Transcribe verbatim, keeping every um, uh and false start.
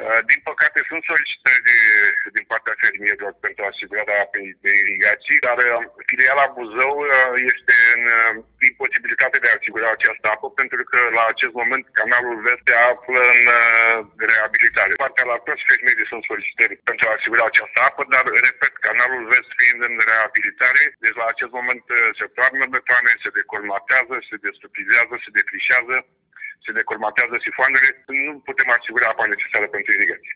Din păcate sunt solicitări din partea fermierilor pentru asigurarea apei de irigații, dar filiala Buzău este în imposibilitate de a asigura această apă pentru că la acest moment canalul Vest se află în reabilitare. Partea la toți fermierii sunt solicitări pentru a asigura această apă, dar, repet, canalul Vest fiind în reabilitare, deci la acest moment se toarnă betoane, se decolmatează, se destupizează, se defrișează, se decolmatează sifoanele, nu putem asigura apa necesară pentru irigație.